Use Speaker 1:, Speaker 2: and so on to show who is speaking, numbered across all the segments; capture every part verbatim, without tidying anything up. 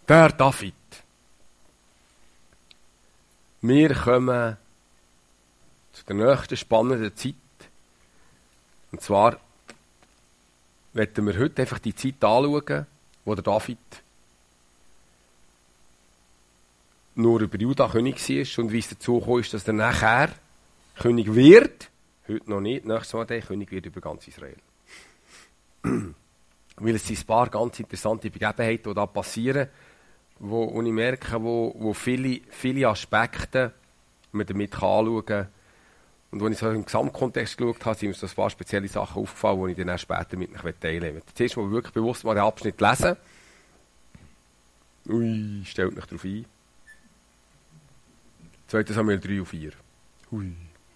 Speaker 1: Der David. Wir kommen zu der nächsten spannenden Zeit. Und zwar werden wir heute einfach die Zeit anschauen, wo der David nur über Juda König war und wie es dazu gekommen ist, dass er nachher König wird. Heute noch nicht, nächstes Mal der König wird über ganz Israel. Weil es sind ein paar ganz interessante Begebenheiten, die da passieren, wo, wo ich merke, wo, wo viele, viele Aspekte man damit anschauen kann. Und als ich so im Gesamtkontext geschaut habe, sind mir so ein paar spezielle Sachen aufgefallen, die ich dann auch später mit euch teilen möchte. Zuerst mal wirklich bewusst mal den Abschnitt lesen. Ui, stellt mich darauf ein. zweiter Samuel drei und vier. Ui.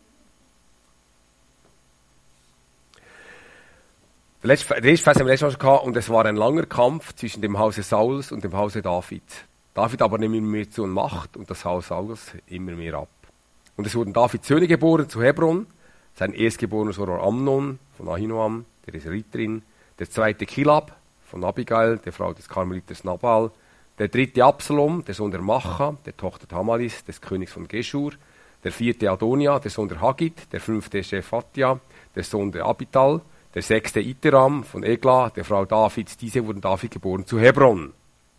Speaker 1: Der erste Vers haben wir letztes Mal schon gehabt, und es war ein langer Kampf zwischen dem Hause Sauls und dem Hause David. David aber nahm immer mehr zu an Macht und das Haus Sauls immer mehr ab. Und es wurden Davids Söhne geboren zu Hebron. Sein erstgeborener Sohn war Amnon von Ahinoam, der ist Ritterin. Der zweite Kilab von Abigail, der Frau des Karmeliters Nabal. Der dritte Absalom, der Sohn der Macha, der Tochter Tamalis, des Königs von Geschur. Der vierte Adonia, der Sohn der Hagit. Der fünfte Shephatia, der Sohn der Abital. Der sechste Iteram von Egla, der Frau Davids. Diese wurden David geboren zu Hebron.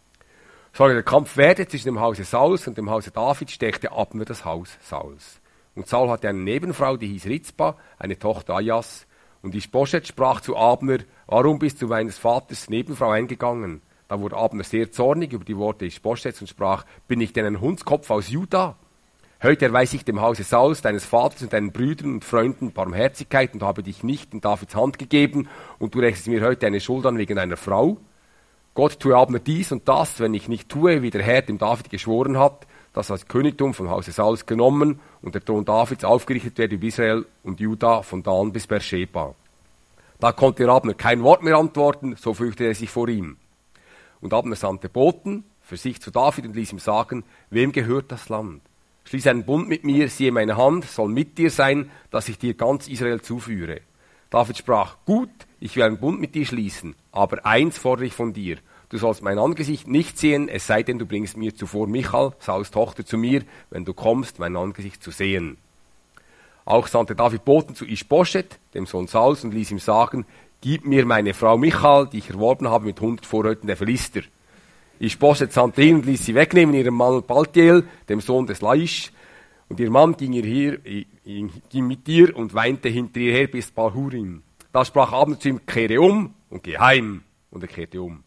Speaker 1: Soll der Kampf werden zwischen dem Hause Sauls und dem Hause David, stechte Abner das Haus Sauls. Und Saul hatte eine Nebenfrau, die hieß Rizpa, eine Tochter Ajas. Und Ischboschet sprach zu Abner: Warum bist du meines Vaters Nebenfrau eingegangen? Da wurde Abner sehr zornig über die Worte Ischboschets und sprach: Bin ich denn ein Hundskopf aus Juda? Heute erweise ich dem Hause Sauls, deines Vaters und deinen Brüdern und Freunden Barmherzigkeit und habe dich nicht in Davids Hand gegeben, und du rechnest mir heute eine Schuld an wegen einer Frau. Gott tue Abner dies und das, wenn ich nicht tue, wie der Herr dem David geschworen hat, dass das Königtum vom Hause Sauls genommen und der Thron Davids aufgerichtet werde über Israel und Juda von Dan bis Beersheba. Da konnte Abner kein Wort mehr antworten, so fürchtete er sich vor ihm. Und Abner sandte Boten für sich zu David und ließ ihm sagen: Wem gehört das Land? Schließ einen Bund mit mir, siehe meine Hand, soll mit dir sein, dass ich dir ganz Israel zuführe. David sprach: Gut, ich will einen Bund mit dir schließen, aber eins fordere ich von dir. Du sollst mein Angesicht nicht sehen, es sei denn, du bringst mir zuvor Michal, Sauls Tochter, zu mir, wenn du kommst, mein Angesicht zu sehen. Auch sandte David Boten zu Ischboschet, dem Sohn Sauls, und ließ ihm sagen: Gib mir meine Frau Michal, die ich erworben habe mit hundert Vorräten der Philister. Ischboschet sandte ihn und ließ sie wegnehmen, ihrem Mann Paltiel, dem Sohn des Laisch. Und ihr Mann ging, ihr hier, ging mit ihr und weinte hinter ihr her bis Balhurim. Da sprach Abner zu ihm: Kehre um und geh heim. Und er kehrte um.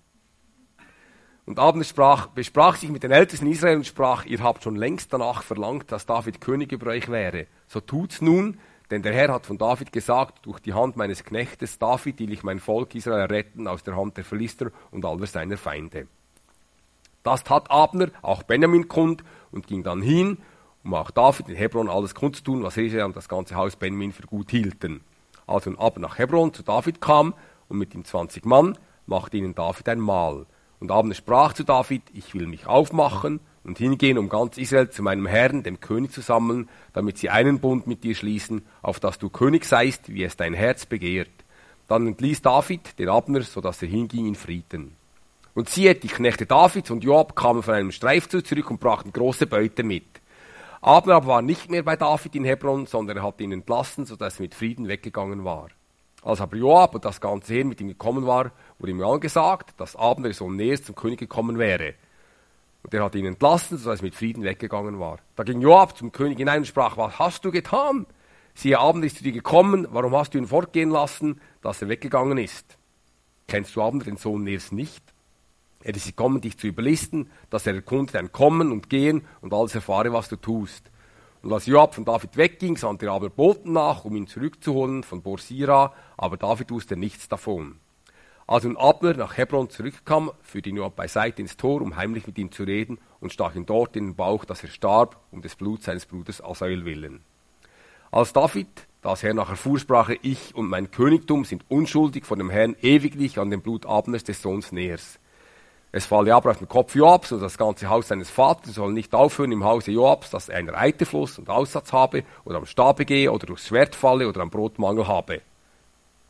Speaker 1: Und Abner sprach, besprach sich mit den Ältesten Israel und sprach: Ihr habt schon längst danach verlangt, dass David König über euch wäre. So tut's nun, denn der Herr hat von David gesagt: Durch die Hand meines Knechtes David will ich mein Volk Israel retten aus der Hand der Philister und aller seiner Feinde. Das tat Abner, auch Benjamin kund, und ging dann hin, um auch David in Hebron alles kundzutun, was Israel und das ganze Haus Benjamin für gut hielten. Als nun Abner nach Hebron zu David kam und mit ihm zwanzig Mann, machte ihnen David ein Mahl. Und Abner sprach zu David: Ich will mich aufmachen und hingehen, um ganz Israel zu meinem Herrn, dem König, zu sammeln, damit sie einen Bund mit dir schließen, auf dass du König seist, wie es dein Herz begehrt. Dann entließ David den Abner, so dass er hinging in Frieden. Und siehe, die Knechte Davids und Joab kamen von einem Streifzug zurück und brachten große Beute mit. Abner aber war nicht mehr bei David in Hebron, sondern er hatte ihn entlassen, so dass er mit Frieden weggegangen war. Als aber Joab und das ganze Heer mit ihm gekommen war, wurde ihm angesagt, dass Abner so näher zum König gekommen wäre. Und er hatte ihn entlassen, so dass er mit Frieden weggegangen war. Da ging Joab zum König hinein und sprach: Was hast du getan? Siehe, Abner ist zu dir gekommen, warum hast du ihn fortgehen lassen, dass er weggegangen ist? Kennst du Abner, den Sohn Ners, nicht? Er ist gekommen, dich zu überlisten, dass er erkunde dein Kommen und Gehen und alles erfahre, was du tust. Und als Joab von David wegging, sandte er aber Boten nach, um ihn zurückzuholen von Borsira, aber David wusste nichts davon. Als nun Abner nach Hebron zurückkam, führte ihn Joab beiseite ins Tor, um heimlich mit ihm zu reden, und stach ihn dort in den Bauch, dass er starb, um des Bluts seines Bruders Asael willen. Als David das Herr nachher fuhr, sprach er: Ich und mein Königtum sind unschuldig vor dem Herrn ewiglich an dem Blut Abners des Sohns Ners. Es falle aber auf den Kopf Joabs und das ganze Haus seines Vaters soll nicht aufhören im Hause Joabs, dass er einen Reiterfluss und Aussatz habe oder am Stabe gehe oder durchs Schwert falle oder am Brotmangel habe.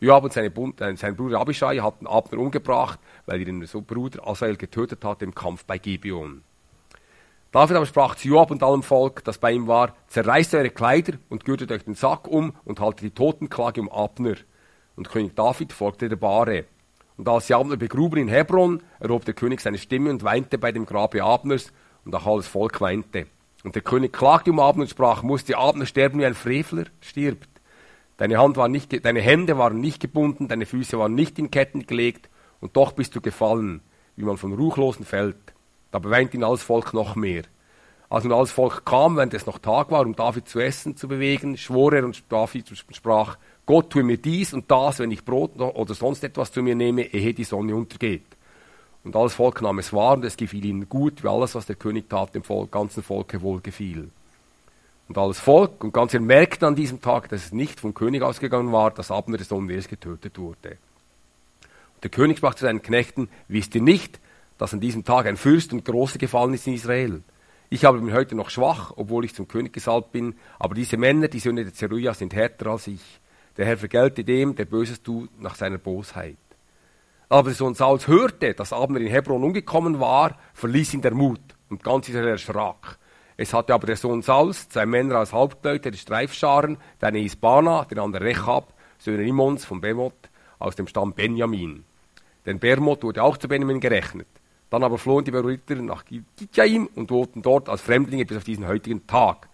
Speaker 1: Joab und seine Bund, äh, sein Bruder Abischai hatten Abner umgebracht, weil er ihren Bruder Asael getötet hatte im Kampf bei Gibeon. David aber sprach zu Joab und allem Volk, das bei ihm war: Zerreißt eure Kleider und gürtet euch den Sack um und haltet die Totenklage um Abner. Und König David folgte der Bahre. Und als sie Abner begruben in Hebron, erhob der König seine Stimme und weinte bei dem Grabe Abners, und auch alles Volk weinte. Und der König klagte um Abner und sprach: Musste Abner sterben, wie ein Frevler stirbt? Deine, Hand war nicht, deine Hände waren nicht gebunden, deine Füße waren nicht in Ketten gelegt, und doch bist du gefallen, wie man von Ruchlosen fällt. Da beweint ihn alles Volk noch mehr. Als nun alles Volk kam, während es noch Tag war, um David zu essen zu bewegen, schwor er und David sprach: Gott, tue mir dies und das, wenn ich Brot oder sonst etwas zu mir nehme, ehe die Sonne untergeht. Und alles Volk nahm es wahr, und es gefiel ihnen gut, wie alles, was der König tat, dem Volk, ganzen Volke wohlgefiel. Und alles Volk und ganz merkten an diesem Tag, dass es nicht vom König ausgegangen war, dass Abner, der Sohn Ners, getötet wurde. Und der König sprach zu seinen Knechten: Wisst ihr nicht, dass an diesem Tag ein Fürst und Großer gefallen ist in Israel? Ich habe mich heute noch schwach, obwohl ich zum König gesalbt bin, aber diese Männer, die Söhne der Zeruja, sind härter als ich. Der Herr vergelte dem, der Böses tut, nach seiner Bosheit. Aber der Sohn Sauls hörte, dass Abner in Hebron umgekommen war, verließ ihn der Mut, und ganz Israel erschrak. Es hatte aber der Sohn Sauls zwei Männer als Hauptleute der Streifscharen, der eine hieß Bana, der andere Rechab, Söhne Rimmons von Bemot, aus dem Stamm Benjamin. Denn Bermot wurde auch zu Benjamin gerechnet. Dann aber flohen die Beriter nach Gitjaim und wohnten dort als Fremdlinge bis auf diesen heutigen Tag.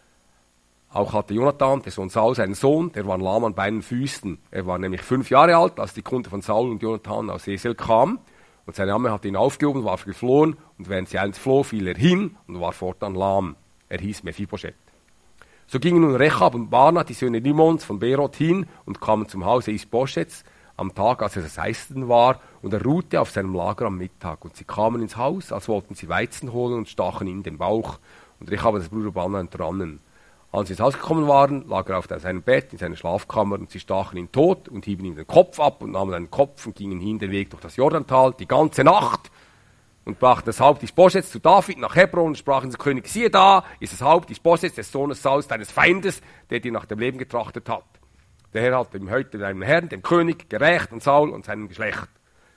Speaker 1: Auch hatte Jonathan, der Sohn Sauls, einen Sohn, der war lahm an beiden Füßen. Er war nämlich fünf Jahre alt, als die Kunde von Saul und Jonathan aus Esel kam. Und seine Amme hatte ihn aufgehoben, war geflohen, und während sie eins floh, fiel er hin und war fortan lahm. Er hieß Mephibosheth. So gingen nun Rechab und Bana, die Söhne Rimmons von Beroth, hin und kamen zum Hause Isboschets am Tag, als es Eisten war, und er ruhte auf seinem Lager am Mittag. Und sie kamen ins Haus, als wollten sie Weizen holen, und stachen ihm den Bauch. Und Rechab und sein Bruder Bana entrannen. Als sie ins Haus gekommen waren, lag er auf seinem Bett in seiner Schlafkammer, und sie stachen ihn tot und hieben ihm den Kopf ab und nahmen seinen Kopf und gingen hin den Weg durch das Jordantal die ganze Nacht und brachten das Haupt Isboschets zu David nach Hebron und sprachen zum König: Siehe da, ist das Haupt Isboschets des Sohnes Sauls, deines Feindes, der dir nach dem Leben getrachtet hat. Der Herr hat ihm heute deinem Herrn, dem König, gerecht an Saul und seinem Geschlecht.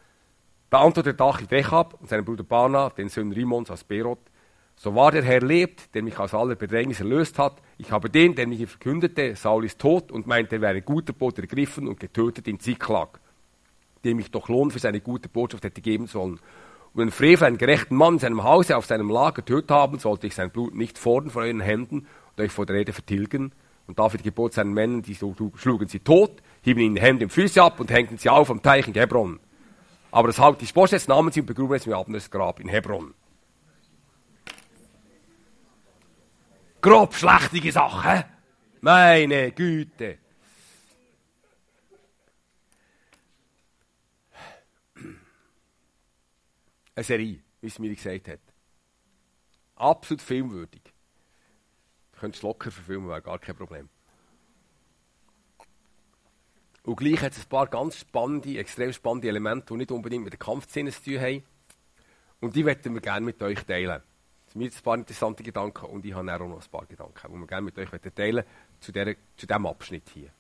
Speaker 1: Da antwortete David Rechab und seinem Bruder Bana, den Sohn Rimmons aus Beroth: So wahr der Herr lebt, der mich aus aller Bedrängnis erlöst hat, ich habe den, der mich verkündete, Saul ist tot, und meinte, er wäre ein guter Bote, ergriffen und getötet in Ziklag, dem ich doch Lohn für seine gute Botschaft hätte geben sollen. Und wenn Frevel einen gerechten Mann in seinem Hause auf seinem Lager tötet haben, sollte ich sein Blut nicht fordern von euren Händen und euch vor der Rede vertilgen. Und David gebot seinen Männern, die schlugen sie tot, hieben ihnen die Hände und Füße ab und hängten sie auf am Teich in Hebron. Aber das Haupt des Isboschets nahmen sie und begruben es im Abners Grab in Hebron. Grob schlechtige Sache. Meine Güte. Eine Serie, wie es mir gesagt hat. Absolut filmwürdig. Du könntest locker verfilmen, wäre gar kein Problem. Und gleich hat es ein paar ganz spannende, extrem spannende Elemente, die nicht unbedingt mit der Kampfszene zu tun haben. Und die möchten wir gerne mit euch teilen. Das sind mir jetzt ein paar interessante Gedanken, und ich habe auch noch ein paar Gedanken, die wir gerne mit euch teilen zu, der, zu diesem Abschnitt hier.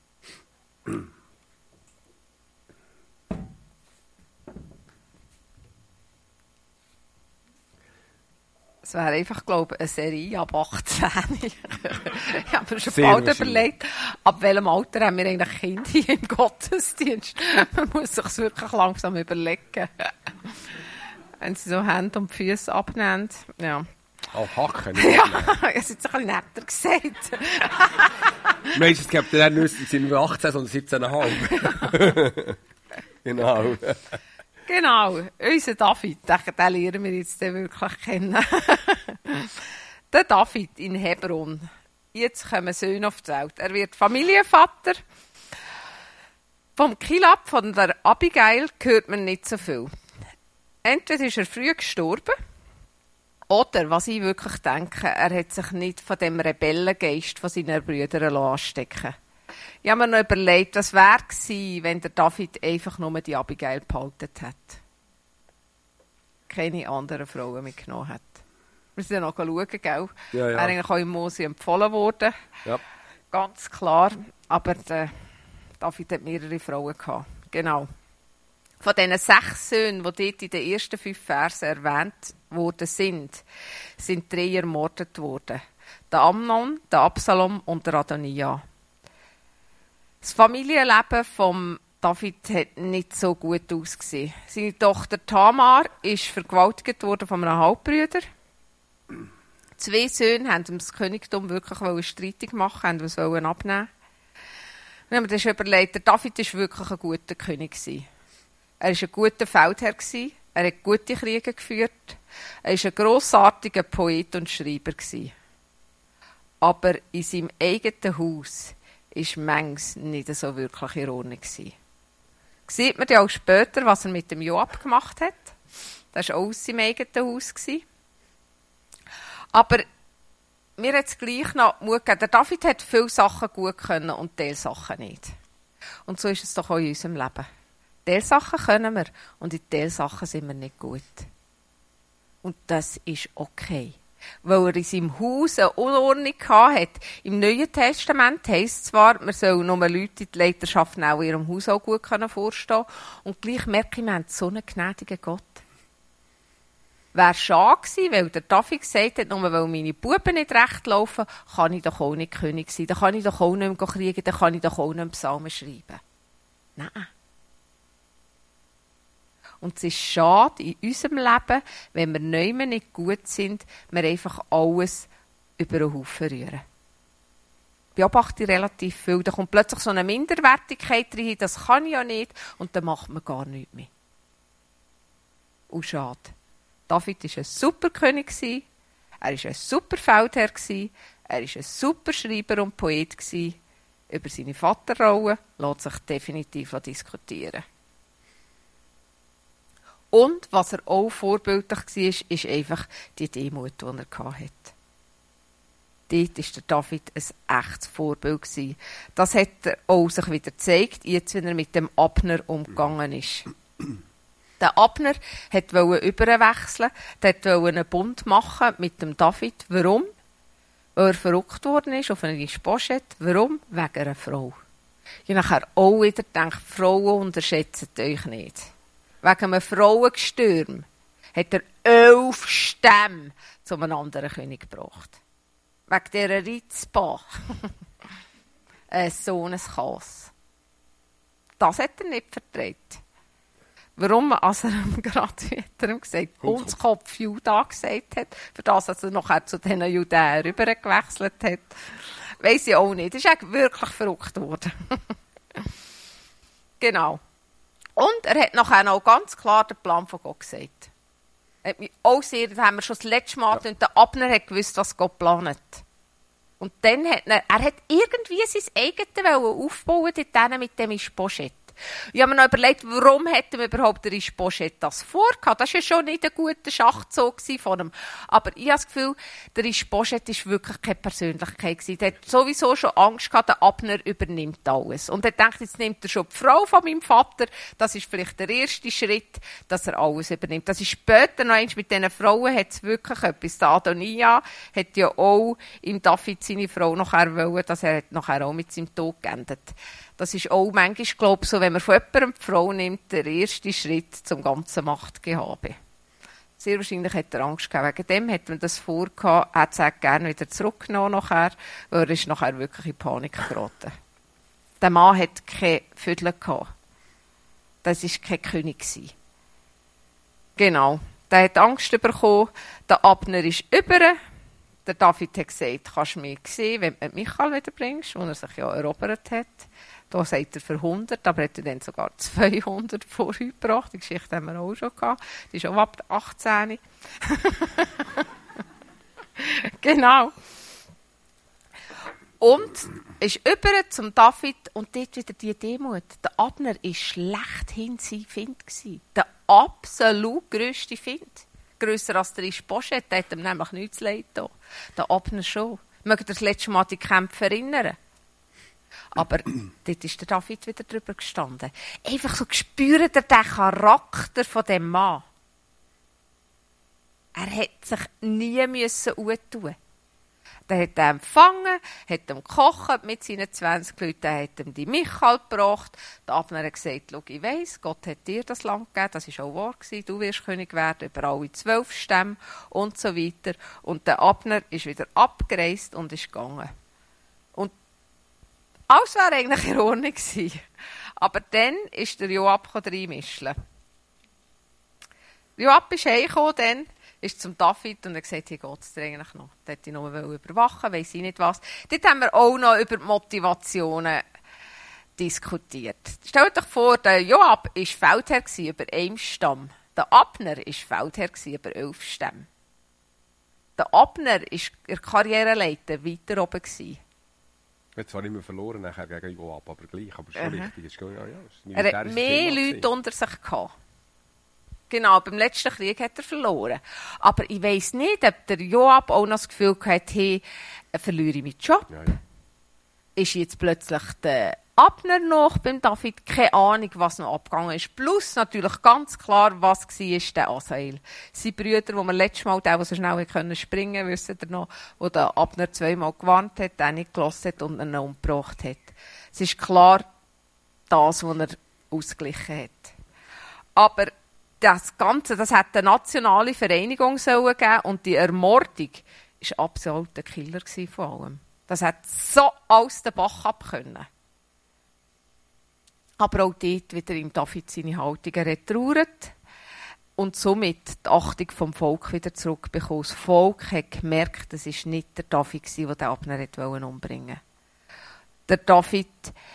Speaker 2: Es wäre einfach, glaube ich, eine Serie ab achtzehn. Ich habe mir schon
Speaker 1: Sehr
Speaker 2: bald überlegt, ab welchem Alter haben wir eigentlich Kinder hier im Gottesdienst. Man muss sich wirklich langsam überlegen. Wenn sie so Hände und Füße abnehmen. Ja.
Speaker 1: Auch Hacken.
Speaker 2: Ja, ich habe es jetzt ein bisschen netter gesagt.
Speaker 1: Meistens gibt es nicht, sind wir achtzehn, sondern siebzehn Komma fünf. Genau.
Speaker 2: Genau, unser David, den, den lernen wir jetzt wirklich kennen. Der David in Hebron. Jetzt kommen Söhne auf die Welt. Er wird Familienvater. Vom Kilab, von der Abigail, hört man nicht so viel. Entweder ist er früh gestorben, oder, was ich wirklich denke, er hat sich nicht von dem Rebellengeist von seinen Brüdern anstecken lassen. Ich habe mir noch überlegt, was wäre gewesen, wenn der David einfach nur die Abigail behalten hätte. Keine anderen Frauen mitgenommen hat. Wir sind ja noch schauen, gell?
Speaker 1: Ja, ja.
Speaker 2: Er ist eigentlich auch im Mose empfohlen worden.
Speaker 1: Ja.
Speaker 2: Ganz klar. Aber der David hat mehrere Frauen gehabt. Genau. Von diesen sechs Söhnen, die dort in den ersten fünf Versen erwähnt worden sind, sind drei ermordet worden. Der Amnon, der Absalom und der Adonijah. Das Familienleben von David hat nicht so gut ausgesehen. Seine Tochter Tamar ist vergewaltigt worden von einem Halbbruder. Zwei Söhne wollten ihm das Königtum wirklich streitig machen, wollten es abnehmen. Und wenn man das überlegt, der David war wirklich ein guter König. Er war ein guter Feldherr, er hat gute Kriege geführt, er war ein grossartiger Poet und Schreiber. Aber in seinem eigenen Haus war manches nicht so wirklich in Ordnung. Sieht man ja auch später, was er mit dem Joab gemacht hat. Das war auch aus seinem eigenen Haus. Aber mir hat es gleich noch Mut gegeben. Der David hat viele Sachen gut können und Teil Sachen nicht. Und so ist es doch auch in unserem Leben. Teil Sachen können wir und in Teil Sachen sind wir nicht gut. Und das ist okay. Weil er in seinem Haus eine Unordnung hatte. Im Neuen Testament heisst es zwar, man soll nur Leute in die Leiterschaft in ihrem Haus auch gut vorstehen können. Und gleich merke ich, wir haben so einen gnädigen Gott. Wäre schade gewesen, weil der David gesagt hat, nur weil meine Buben nicht recht laufen, kann ich doch auch nicht König sein. Dann kann ich doch auch nicht mehr kriegen, dann kann ich doch auch nicht mehr Psalmen schreiben. Nein. Und es ist schade in unserem Leben, wenn wir neu nicht gut sind, wir einfach alles über den Haufen rühren. Beobachte ich relativ viel. Da kommt plötzlich so eine Minderwertigkeit rein, das kann ich ja nicht, und dann macht man gar nichts mehr. Und schade. David war ein super König, er war ein super Feldherr, er war ein super Schreiber und Poet. Über seine Vaterrolle lässt sich definitiv diskutieren. Und was er auch vorbildlich war, ist einfach die Demut, die er hatte. Dort war der David ein echtes Vorbild. Das hat er auch sich wieder gezeigt, jetzt, wenn er mit dem Abner umgegangen ist. Der Abner wollte überwechseln, der wollte einen Bund machen mit dem David. Warum? Weil er verrückt worden ist auf eine Isboschet. Warum? Wegen einer Frau. Ich habe nachher auch wieder gedacht, Frauen unterschätzen euch nicht. Wegen einem Frauengestürm hat er elf Stämme zu einem anderen König gebracht. Wegen dieser Ritzpa. äh, so ein Chaos. Das hat er nicht vertreten. Warum? Als er ihm gerade, wie hat er ihm gesagt, Hundskopf Juda gesagt hat, für das, dass er nachher zu diesen Judäern rübergewechselt hat, weiss ich auch nicht. Er ist eigentlich wirklich verrückt worden. Genau. Und er hat nachher noch ganz klar den Plan von Gott gesagt. Er hat mich auch sehr, das haben wir schon das letzte Mal, ja. Und der Abner hat gewusst, was Gott planet. Und dann hat er, er hat irgendwie sein eigenes aufbauen dort mit dem Isboschet. Ich habe mir noch überlegt, warum hätte man überhaupt der Isboschet das vorgehabt? Das war ja schon nicht ein guter Schachzug von ihm. Aber ich habe das Gefühl, der Isboschet war wirklich keine Persönlichkeit gewesen. Der hat sowieso schon Angst gehabt, der Abner übernimmt alles. Und er denkt, jetzt nimmt er schon die Frau von meinem Vater. Das ist vielleicht der erste Schritt, dass er alles übernimmt. Das ist später noch eins mit diesen Frauen, hat es wirklich etwas. Der Adonijah hat ja auch im David seine Frau nachher wollen, dass er hat nachher auch mit seinem Tod geendet. Das ist auch manchmal, glaube ich, so, wenn man von jemandem die Frau nimmt, der erste Schritt zum ganzen Machtgehabe. Sehr wahrscheinlich hat er Angst gehabt. Wegen dem hat man das vorgehabt, er hat es gerne wieder zurückgenommen nachher, weil er ist nachher wirklich in Panik geraten. Der Mann hat keine Vögel gehabt. Das war kein König. Genau. Der hat Angst bekommen, der Abner ist über. Der David hat gesagt, kannst du mich sehen, wenn du Michael wiederbringst, wo er sich ja erobert hat. Da sagt er für hundert, aber hat er dann sogar zweihundert vorgebracht. Die Geschichte haben wir auch schon gehabt. Die ist auch ab achtzehn. Genau. Und ist über zum David und dort wieder die Demut. Der Abner war schlechthin sein Find gewesen. Der absolut grösste Find. Grösser als der Isboschet, der hat ihm nämlich nichts leid getan. Der Abner schon. Mögt ihr das letzte Mal an die Kämpfe erinnern? Aber dort ist der David wieder drüber gestanden. Einfach so spürt er den Charakter von dem Mann. Er hätte sich nie müssen untun. Dann hat er empfangen, hat ihm gekocht mit seinen zwanzig Leuten, dann hat ihm die Michal gebracht. Der Abner hat gesagt, schau, ich weiss, Gott hat dir das Land gegeben, das war auch wahr gewesen, du wirst König werden über alle zwölf Stämme und so weiter. Und der Abner ist wieder abgereist und ist gegangen. Und alles wäre eigentlich in Ordnung gewesen. Aber dann ist der Joab reinmischen. Joab ist heimgekommen, dann ist zum David und hat gesagt, hier geht es dir eigentlich noch. Da hätte ich noch überwachen, weiss ich nicht was. Dort haben wir auch noch über die Motivationen diskutiert. Stellt euch vor, der Joab war Feldherr über einen Stamm. Der Abner war Feldherr über elf Stämme. Der Abner war der Karriereleiter weiter oben.
Speaker 1: Er hat zwar nicht mehr verloren nachher gegen Joab, aber gleich. Aber schon
Speaker 2: uh-huh.
Speaker 1: richtig. Ist, ja, ja,
Speaker 2: er hat mehr Leute unter sich gehabt. Genau, beim letzten Krieg hat er verloren. Aber ich weiss nicht, ob der Joab auch noch das Gefühl hatte, hey, verliere ich meinen Job.
Speaker 1: Ja, ja.
Speaker 2: Ist jetzt plötzlich der Abner noch beim David? Keine Ahnung, was noch abgegangen ist. Plus natürlich ganz klar, was war der Asael. Seine Brüder, wo wir letztes Mal, der, der so schnell können springen konnte, wissen ihr noch, wo der Abner zweimal gewarnt hat, den nicht gelassen hat und ihn umgebracht hat. Es ist klar das, was er ausgeglichen hat. Aber das Ganze, das hat eine nationale Vereinigung sollen geben und die Ermordung war absolut der Killer von allem. Das hat so aus dem Bach ab können. Aber auch dort wieder im David seine Haltung. Er hat trauert und somit die Achtung vom Volk wieder zurückbekommen. Das Volk hat gemerkt, es war nicht der David, der den Abner umbringen wollte. Der David,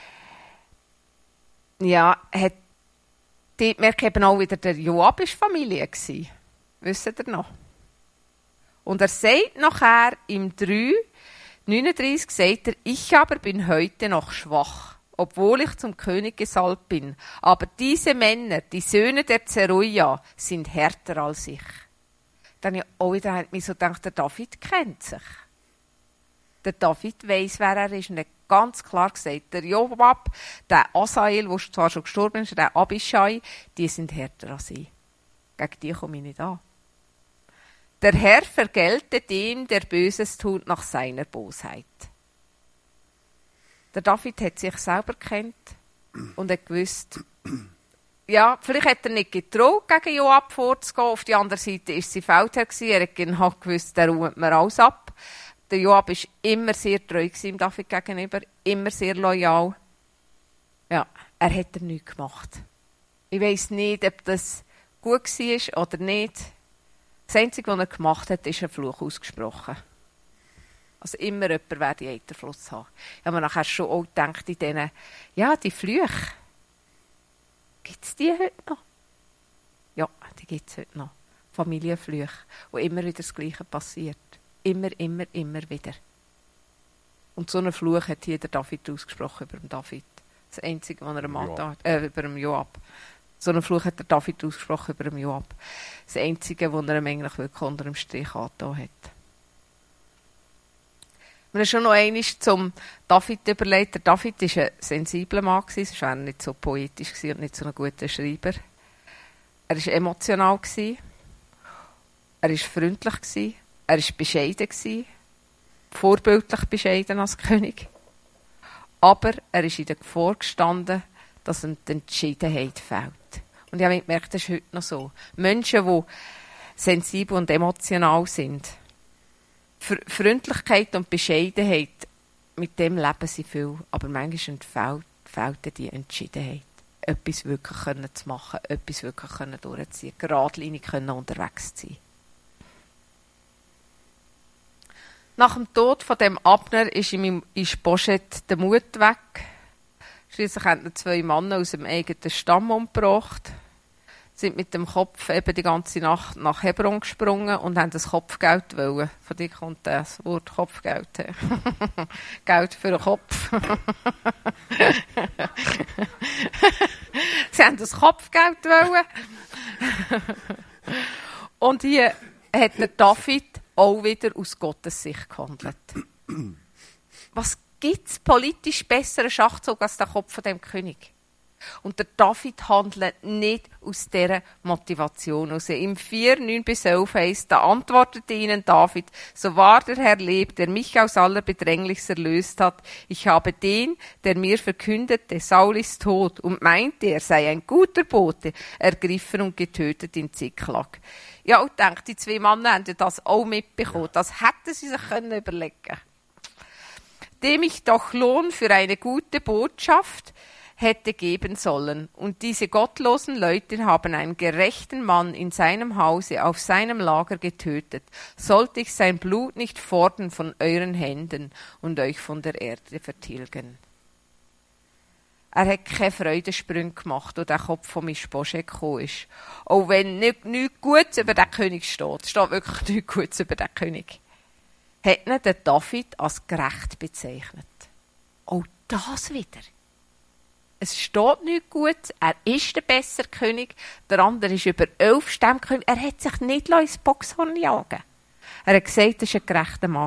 Speaker 2: ja, hat dort merke eben auch wieder, der Joab war Familie. Wisst ihr noch? Und er sagt nachher im drei neununddreißig, sagt er, ich aber bin heute noch schwach, obwohl ich zum König gesalbt bin. Aber diese Männer, die Söhne der Zeruja, sind härter als ich. Dann ja auch wieder hat mich so gedacht, der David kennt sich. Der David weiss, wer er ist und hat ganz klar gesagt, der Joab, der Asael, der zwar schon gestorben ist, der Abishai, die sind härter als ich. Gegen die komme ich nicht an. Der Herr vergelte dem, der Böses tut, nach seiner Bosheit. Der David hat sich selber kennt und hat gewusst, ja, vielleicht hat er nicht getraut, gegen Joab vorzugehen. Auf der anderen Seite war sie Feldherr. Er hat genau gewusst, der räumt mir alles ab. Der Joab war immer sehr treu ihm David gegenüber, immer sehr loyal. Ja, er hat er nichts gemacht. Ich weiss nicht, ob das gut war oder nicht. Das Einzige, was er gemacht hat, ist ein Fluch ausgesprochen. Also immer jemand werde ich Eiterfluss haben. Ich habe mir nachher schon auch gedacht, in denen, ja, die Flüche, gibt es die heute noch? Ja, die gibt es heute noch. Familienflüche, wo immer wieder das Gleiche passiert. Immer, immer, immer wieder. Und so einen Fluch hat hier der David ausgesprochen über den David. Das Einzige, was er am Joab. Äh, über den Joab. So einen Fluch hat der David ausgesprochen über den Joab. Das Einzige, was er ihm eigentlich wirklich unter dem Strich angetan hat. Wir haben schon noch einmal zum David überlegt. Der David war ein sensibler Mann, sonst wäre er nicht so poetisch und nicht so ein guter Schreiber. Er war emotional, er war freundlich, er war bescheiden, vorbildlich bescheiden als König. Aber er ist in der Gefahr gestanden, dass ihm die Entschiedenheit fehlt. Und ich habe gemerkt, das ist heute noch so. Menschen, die sensibel und emotional sind, Freundlichkeit und Bescheidenheit, mit dem leben sie viel. Aber manchmal fehlt, fehlt die Entschiedenheit. Etwas wirklich können zu machen, etwas wirklich können durchziehen, geradlinig können unterwegs sein. Nach dem Tod von dem Abner ist ihm ist Boschet der Mut weg. Schliesslich haben ihn zwei Männer aus dem eigenen Stamm umgebracht, sind mit dem Kopf eben die ganze Nacht nach Hebron gesprungen und haben das Kopfgeld wollen. Von dir kommt das Wort Kopfgeld. Geld für den Kopf. Sie haben das Kopfgeld wollen. Und hier hat der David auch wieder aus Gottes Sicht gehandelt. Was gibt es politisch besseren Schachzug als der Kopf von dem König? Und der David handelt nicht aus dieser Motivation heraus. Im vier, neun bis elf heisst, da antwortete ihnen David, so wahr der Herr lebt, der mich aus aller Bedrängnis erlöst hat. Ich habe den, der mir verkündete, Saul ist tot, und meinte, er sei ein guter Bote, ergriffen und getötet in Ziklag. Ja, und denke, die zwei Männer haben das auch mitbekommen. Das hätten sie sich können überlegen. Dem ich doch Lohn für eine gute Botschaft hätte geben sollen. Und diese gottlosen Leute haben einen gerechten Mann in seinem Hause auf seinem Lager getötet. Sollte ich sein Blut nicht fordern von euren Händen und euch von der Erde vertilgen? Er hat keine Freudensprünge gemacht, als der Kopf von Ischboschet gekommen ist. Auch wenn nicht, nichts Gutes über den König steht. Es steht wirklich nichts Gutes über den König. Hat ihn der David als gerecht bezeichnet. Auch das wieder. Es steht nichts Gutes, er ist der bessere König, der andere ist über elf Stämme König. Er hat sich nicht ins Boxhorn jagen. Er hat gesagt, er war ein gerechter Mann.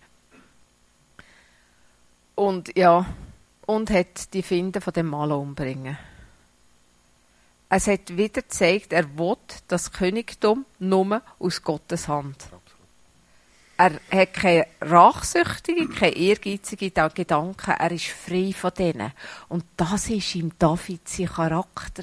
Speaker 2: Und ja, und hat die Finden von dem Mal umbringen. Es hat wieder gezeigt, er will das Königtum nur aus Gottes Hand. Er hat keine rachsüchtige, keine ehrgeizige Gedanken. Er ist frei von denen. Und das war im David sein Charakter.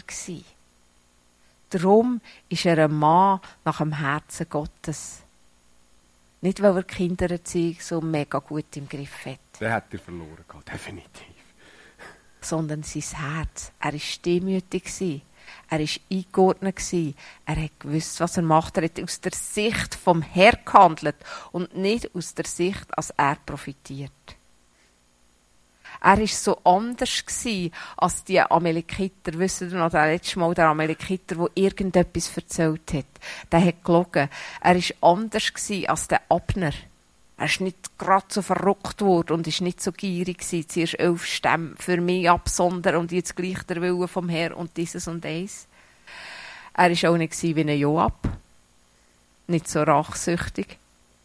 Speaker 2: Darum ist er ein Mann nach dem Herzen Gottes. Nicht, weil er die Kindererziehung so mega gut im Griff hat.
Speaker 1: Den hat er verloren, definitiv.
Speaker 2: Sondern sein Herz. Er war demütig. Er war eingeordnet. Er hat gewusst, was er macht. Er hat aus der Sicht vom Herrn gehandelt und nicht aus der Sicht, als er profitiert. Er war so anders als die Amalekiter. Wisst ihr noch, der letzte Mal der Amalekiter, der irgendetwas erzählt hat? Der hat gelogen. Er war anders als der Abner. Er ist nicht gerade so verrückt worden und ist nicht so gierig gewesen. Zuerst elf Stämme für mich absondern und jetzt gleich der Wille vom Herrn und dieses und eins. Er war auch nicht wie ein Joab. Nicht so rachsüchtig.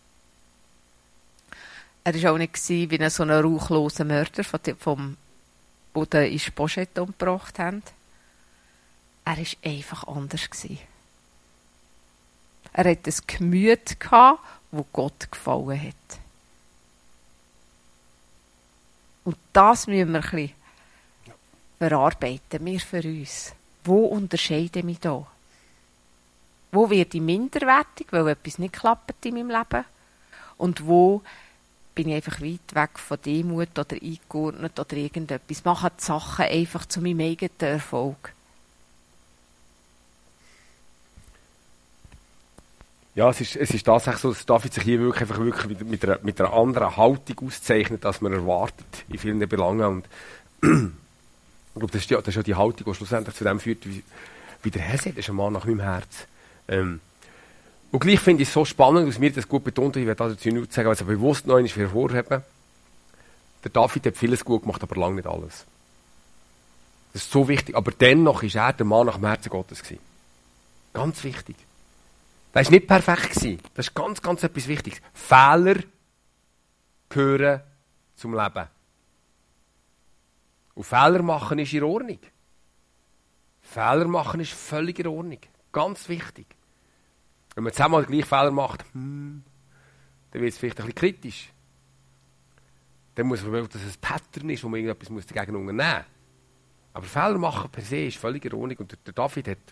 Speaker 2: Er war auch nicht wie ein so ein rauchloser Mörder, vom, wo der Ischboschet umgebracht haben. Er war einfach anders gewesen. Er hatte ein Gemüt gehabt, wo Gott gefallen hat. Und das müssen wir ein bisschen verarbeiten, wir für uns. Wo unterscheide ich mich da? Wo werde ich minderwertig, weil etwas nicht klappt in meinem Leben? Und wo bin ich einfach weit weg von Demut oder eingeordnet oder irgendetwas? Mache die Sachen einfach zu meinem eigenen Erfolg.
Speaker 1: Ja, es ist, es ist tatsächlich so, dass David sich hier wirklich, einfach wirklich mit, mit, einer, mit einer anderen Haltung auszeichnet, als man erwartet in vielen Belangen. Und ich glaube, das ist, die, das ist ja die Haltung, die schlussendlich zu dem führt, wie, wie der Herr sagt, das ist ein Mann nach meinem Herz. Ähm, und gleich finde ich es so spannend, dass mir das gut betont, ich werde dazu nichts sagen, also bewusst noch einmal hervorheben. Der David hat vieles gut gemacht, aber lange nicht alles. Das ist so wichtig. Aber dennoch war er der Mann nach dem Herzen Gottes gewesen. Ganz wichtig. Das war nicht perfekt. Das ist ganz, ganz etwas Wichtiges. Fehler gehören zum Leben. Und Fehler machen ist in Ordnung. Fehler machen ist völlig in Ordnung. Ganz wichtig. Wenn man zusammen gleich Fehler macht, hmm, dann wird es vielleicht ein bisschen kritisch. Dann muss man, dass es ein Pattern ist, wo man irgendetwas dagegen unternehmen muss. Aber Fehler machen per se ist völlig in Ordnung. Und der David hat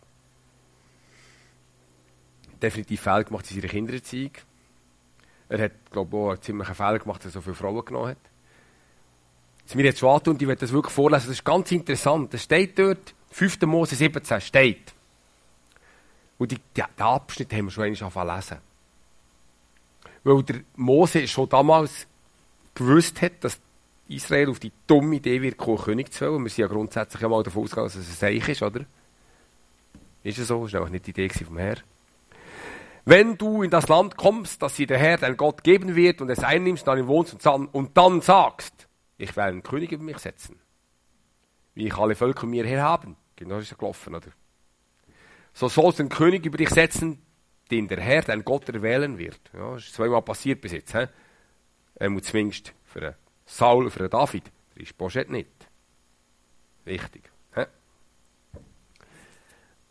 Speaker 1: definitiv Fehler gemacht in seiner Kindererziehung. Er hat, glaube ich, auch einen ziemlichen Fehler gemacht, dass er so viele Frauen genommen hat. Das mir jetzt schon antun, und ich werde das wirklich vorlesen, das ist ganz interessant. Es steht dort, fünfter Mose siebzehn steht. Und die, die, den Abschnitt haben wir schon einmal angefangen zu lesen. Weil der Mose schon damals gewusst hat, dass Israel auf die dumme Idee wird kommen, König zu wollen. Wir sind ja grundsätzlich ja mal davon ausgegangen, dass es ein Seich ist, oder? Ist es so? Das war auch nicht die Idee vom Herrn. Wenn du in das Land kommst, das dir der Herr, dein Gott, geben wird und es einnimmst, darin wohnst und dann, und dann sagst, ich werde einen König über mich setzen, wie ich alle Völker mir her haben. Genau, das ist ja gelaufen, oder? So sollst du einen König über dich setzen, den der Herr, dein Gott, erwählen wird. Ja, das ist zweimal passiert bis jetzt. He? Er muss zumindest für einen Saul, für einen David. Der ist Boschet nicht. Wichtig. He?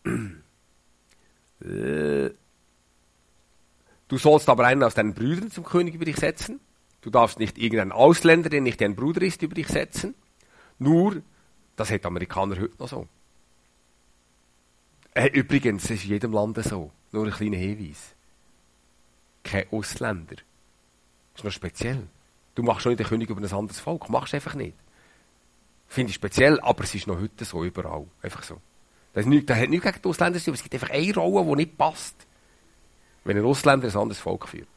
Speaker 1: äh, du sollst aber einen aus deinen Brüdern zum König über dich setzen. Du darfst nicht irgendeinen Ausländer, der nicht dein Bruder ist, über dich setzen. Nur, das hat Amerikaner heute noch so. Äh, übrigens, das ist in jedem Land so. Nur ein kleiner Hinweis. Kein Ausländer. Das ist noch speziell. Du machst schon nicht den König über ein anderes Volk. Machst du einfach nicht. Finde ich speziell, aber es ist noch heute so überall. Einfach so. Das, ist nicht, das hat nichts gegen die Ausländer, aber es gibt einfach eine Rolle, die nicht passt. Wenn ein Ausländer ein anderes Volk führt.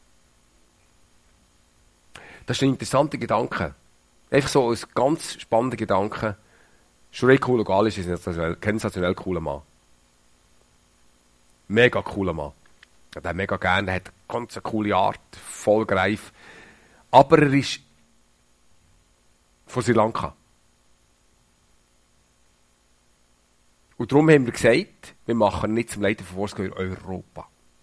Speaker 1: Das ist ein interessanter Gedanke. Einfach so ein ganz spannender Gedanke. Shurey Koulogal ist ein sensationell cooler Mann. Mega cooler Mann. Ja, den mega gerne, der hat eine ganz coole Art, voll greif. Aber er ist von Sri Lanka. Und darum haben wir gesagt, wir machen nicht zum Leiter von Foursquare Europa.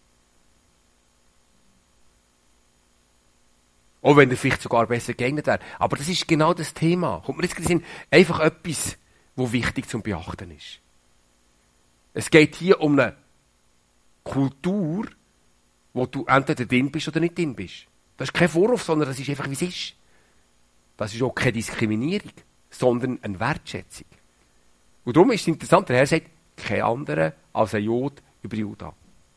Speaker 1: Auch wenn er vielleicht sogar besser geeignet wäre. Aber das ist genau das Thema. Kommt mir jetzt in den Sinn, einfach etwas, was wichtig zum Beachten ist. Es geht hier um eine Kultur, wo du entweder drin bist oder nicht drin bist. Das ist kein Vorwurf, sondern das ist einfach, wie es ist. Das ist auch keine Diskriminierung, sondern eine Wertschätzung. Und darum ist es interessant, der Herr sagt, kein anderer als ein Jod über Juda.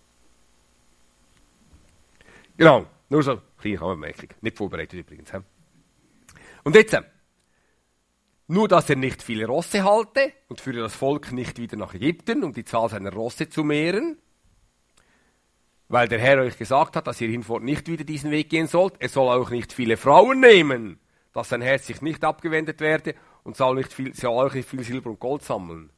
Speaker 1: Genau, nur so eine kleine Anmerkung. Nicht vorbereitet übrigens. He? Und jetzt, nur dass er nicht viele Rosse halte und führe das Volk nicht wieder nach Ägypten, um die Zahl seiner Rosse zu mehren, weil der Herr euch gesagt hat, dass ihr hinfort nicht wieder diesen Weg gehen sollt. Er soll auch nicht viele Frauen nehmen, dass sein Herz sich nicht abgewendet werde und soll, nicht viel, soll auch nicht viel Silber und Gold sammeln.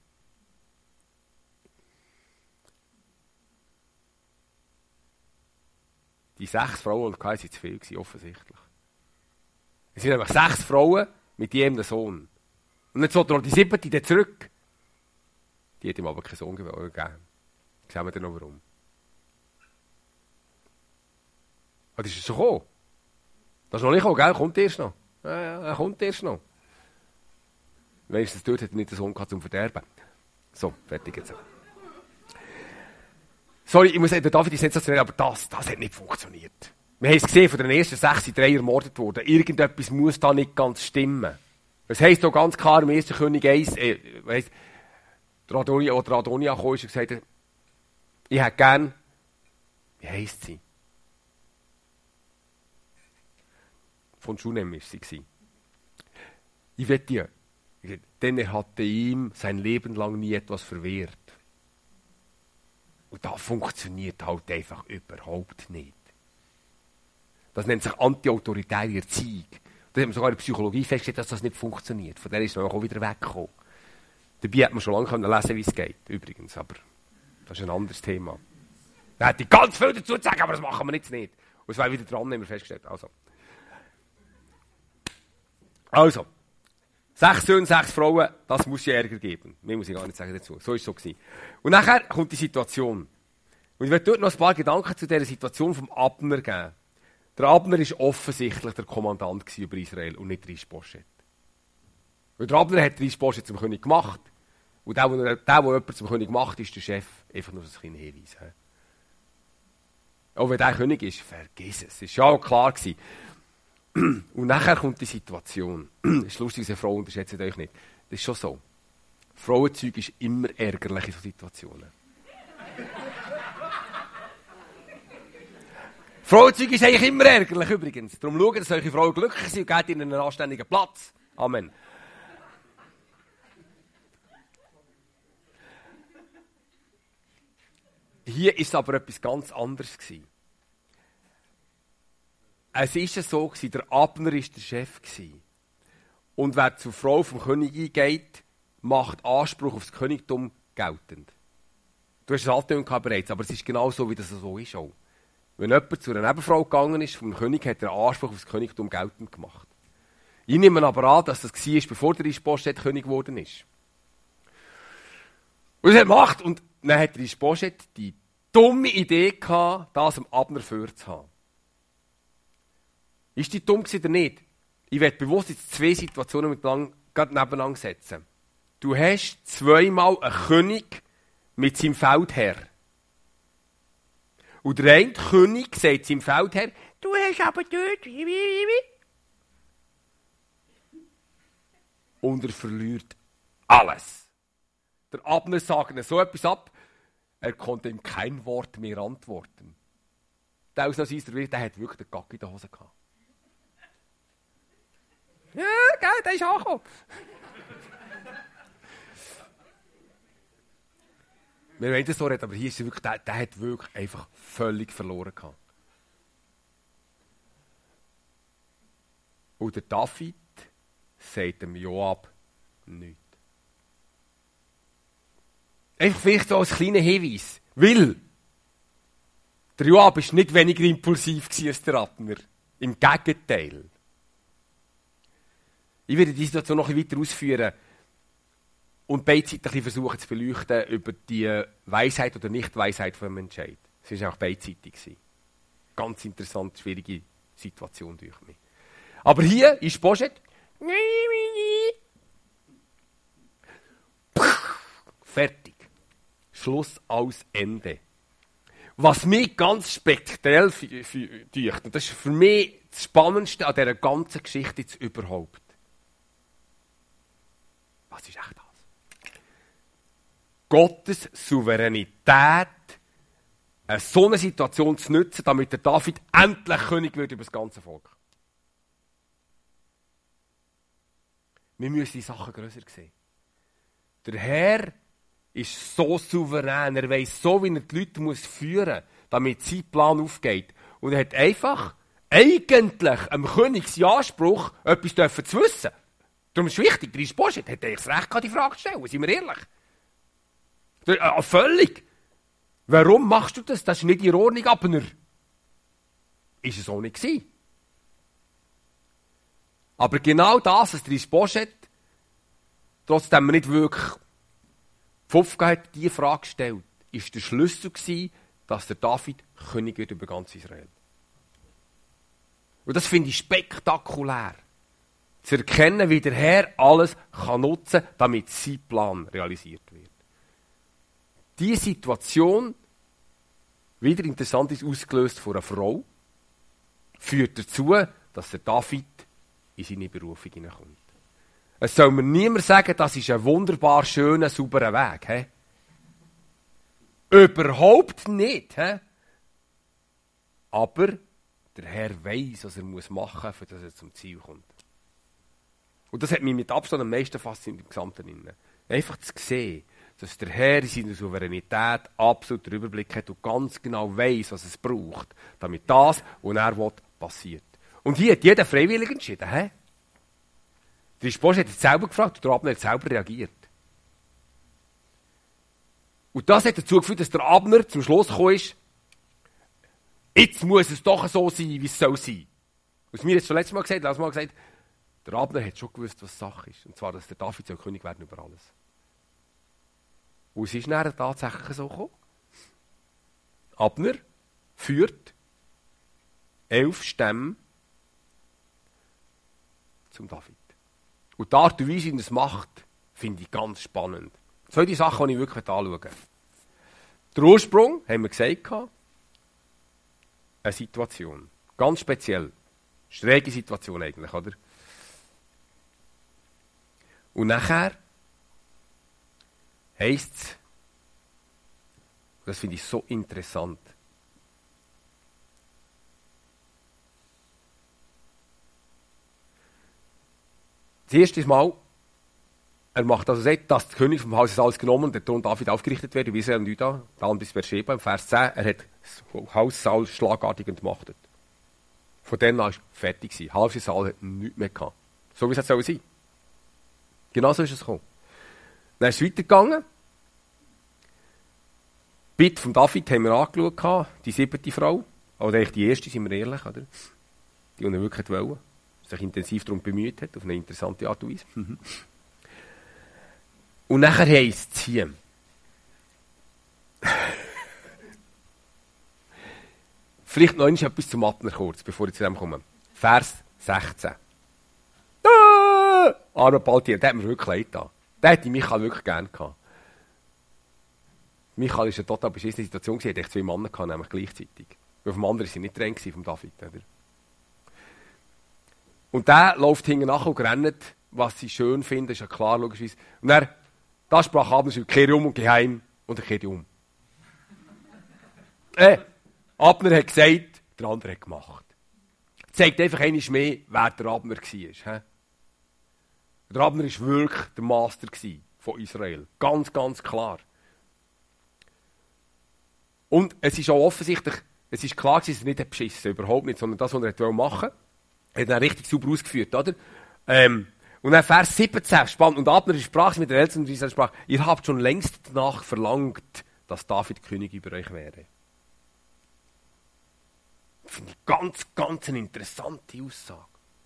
Speaker 1: Die sechs Frauen und kein sind zu viel gewesen, offensichtlich. Es sind nämlich sechs Frauen mit jedem Sohn. Und jetzt sollte er noch die siebte dann zurück. Die hat ihm aber keinen Sohn gegeben. Sehen wir dann noch warum. Ah, das ist schon gekommen. Das ist noch nicht gekommen, gell? Kommt erst noch. Ja, ja, er kommt erst noch. Wenigstens dort hat er nicht den Sohn gehabt zum Verderben. So, fertig jetzt. Sorry, ich muss sagen, der David ist sensationell, aber das, das hat nicht funktioniert. Wir haben es gesehen, von den ersten sechs sind drei ermordet worden. Irgendetwas muss da nicht ganz stimmen. Es heisst auch ganz klar im ersten König eins, äh, weiss, der Adonia, oder Adonia kam und gesagt, ich hätte gern, wie heisst sie? Von Schunem war sie. Ich wette dir, denn er hatte ihm sein Leben lang nie etwas verwehrt. Und das funktioniert halt einfach überhaupt nicht. Das nennt sich anti-autoritäre Erziehung. Das hat man sogar in der Psychologie festgestellt, dass das nicht funktioniert. Von der ist man auch wieder weggekommen. Dabei hat man schon lange lesen, wie es geht, übrigens. Aber das ist ein anderes Thema. Da hätte ich ganz viel dazu zu sagen, aber das machen wir jetzt nicht. Und es war wieder dran, haben wir festgestellt. Also. Also. Sechs Söhne, sechs Frauen, das muss ja Ärger geben. Mehr muss ich gar nicht sagen dazu. So ist es so gewesen. Und nachher kommt die Situation. Und ich werde dort noch ein paar Gedanken zu dieser Situation vom Abner geben. Der Abner war offensichtlich der Kommandant über Israel und nicht Ish-Boschet. Weil der Abner hat Ish-Boschet zum König gemacht. Und der, der, der jemand zum König macht, ist der Chef. Einfach nur so ein kleiner Hinweis. Auch wenn der König ist, vergiss es. Es war ja auch klar gewesen. Und nachher kommt die Situation. Das ist lustig, dass Frauen unterschätzen euch nicht. Das ist schon so. Frauenzeug ist immer ärgerlich in solchen Situationen. Frauenzeug ist eigentlich immer ärgerlich übrigens. Darum schaut, dass eure Frauen glücklich sind und gebt ihnen einen anständigen Platz. Amen. Hier ist aber etwas ganz anderes gewesen. Es war ja so, der Abner war der Chef. Und wer zur Frau vom König eingeht, macht Anspruch auf das Königtum geltend. Du hast es Altönen bereits, aber es ist genau so, wie das so ist auch. Wenn jemand zu einer Nebenfrau gegangen ist, vom König, hat er Anspruch auf das Königtum geltend gemacht. Ich nehme aber an, dass das war, bevor der Ish-Boschet König geworden ist. Und das hat gemacht. Und dann hat der Ish-Boschet die dumme Idee gehabt, das am Abner vorzuhaben. Ist die dumm oder nicht? Ich werde bewusst jetzt zwei Situationen miteinander nebeneinander setzen. Du hast zweimal einen König, mit seinem Feldherr. Und der eine König sagt seinem Feldherr, du hast aber dort, wie, wie, wie. Und er verliert alles. Der Abner sagt ihm so etwas ab, er konnte ihm kein Wort mehr antworten. Der Ausnahmsweise, der hat wirklich den Gag in der Hose gehabt. Ja, gell, der ist angekommen. Wir wollen das so reden, aber hier ist wirklich, der, der hat wirklich einfach völlig verloren gehabt. Und der David sagt dem Joab nichts. Einfach vielleicht so als kleiner Hinweis. Weil der Joab war nicht weniger impulsiv als der Abner. Im Gegenteil. Ich werde die Situation noch ein bisschen weiter ausführen und beidseitig versuchen zu beleuchten über die Weisheit oder Nicht-Weisheit von einem Entscheid. Es war auch beidseitig. Ganz interessant, schwierige Situation durch mich. Aber hier ist Boschet. Fertig. Schluss aus Ende. Was mich ganz spektakulär dünkt, und das ist für mich das Spannendste an dieser ganzen Geschichte jetzt überhaupt. Was ist echt das? Gottes Souveränität, eine so eine Situation zu nutzen, damit der David endlich König wird über das ganze Volk. Wir müssen die Sachen grösser sehen. Der Herr ist so souverän, er weiss so, wie er die Leute muss führen muss, damit sein Plan aufgeht. Und er hat einfach, eigentlich, einem König seinen Anspruch, etwas zu wissen. Darum ist es wichtig, der Isboschet hat eigentlich das Recht gehabt, die Frage zu stellen, sind wir ehrlich? Der, äh, völlig. Warum machst du das? Das ist nicht in Ordnung, Abner. Ist es auch nicht gewesen. Aber genau das, was der Isboschet, trotzdem nicht wirklich Pfupf hat, diese Frage gestellt, ist der Schlüssel gewesen, dass der David König wird über ganz Israel. Und das finde ich spektakulär. Zu erkennen, wie der Herr alles kann nutzen kann, damit sein Plan realisiert wird. Diese Situation, wieder interessant ist, ausgelöst von einer Frau, führt dazu, dass der David in seine Berufung hineinkommt. Es soll mir niemand sagen, das ist ein wunderbar schöner, sauberer Weg. He? Überhaupt nicht. He? Aber der Herr weiss, was er machen muss, für dass er zum Ziel kommt. Und das hat mich mit Abstand am meisten fasziniert im Gesamten innen. Einfach zu sehen, dass der Herr in seiner Souveränität absolut den Überblick hat und ganz genau weiss, was es braucht, damit das, was er will, passiert. Und hier hat jeder freiwillig entschieden. He? Der Isboschet hat selber gefragt und der Abner hat selber reagiert. Und das hat dazu geführt, dass der Abner zum Schluss gekommen ist, jetzt muss es doch so sein, wie es soll sein. Was mir jetzt schon letztes Mal gesagt, letztes Mal gesagt, der Abner hat schon gewusst, was Sache ist. Und zwar, dass der David soll König werden über alles. Und es ist dann tatsächlich so gekommen. Abner führt elf Stämme zum David. Und die Art und Weise, wie er es macht, finde ich ganz spannend. Zwei die Sachen, die ich wirklich anschauen. Der Ursprung, haben wir gesagt, eine Situation. Ganz speziell. Schräge Situation eigentlich, oder? Und nachher heisst es, das finde ich so interessant, das erste Mal, er macht also sagt, dass der König vom Haus alles genommen und der Thron David aufgerichtet wird, wie Israel und Juda, dann bis Beersheba, im Vers zehn, er hat das Haus Saul schlagartig entmachtet. Von dem an war er fertig gewesen. Halb Saul hat nichts mehr gehabt. So wie es sein soll. Genau so ist es gekommen. Dann ist es weitergegangen. Die Bitte von David haben wir angeschaut, die siebte Frau. Oder eigentlich die erste, sind wir ehrlich, oder? Die, die er wirklich wollte. Sich intensiv darum bemüht hat, auf eine interessante Art und Weise. Und nachher heisst es hier. Vielleicht noch etwas zum Abner kurz, bevor ich zu dem komme. Vers sechzehn. Ah! Arme Paltier, der hat mir wirklich leid getan. Der hätte mich wirklich gerne gehabt. Michael war eine total beschissene Situation, er hatte zwei Männer, gehabt, nämlich gleichzeitig. Auf dem anderen war sie nicht dran, vom David. Oder? Und der läuft hinten nach und rennt, was sie schön finden, ist ja klar, logischerweise. Und er, da sprach Abner, ich kehre um und gehe heim, und er kehrt um. äh, Abner hat gesagt, der andere hat gemacht. Zeigt einfach einmal mehr, wer der Abner war. He? Der Abner war wirklich der Master von Israel. Ganz, ganz klar. Und es ist auch offensichtlich, es ist klar, dass er nicht beschissen, überhaupt nicht, sondern das, was er machen wollte, hat er richtig sauber ausgeführt, oder? Ähm, und dann Vers siebzehn, spannend. Und Abner sprach mit den Eltern und Israel sprach, ihr habt schon längst danach verlangt, dass David König über euch wäre. Das finde ich ganz, ganz eine interessante Aussage.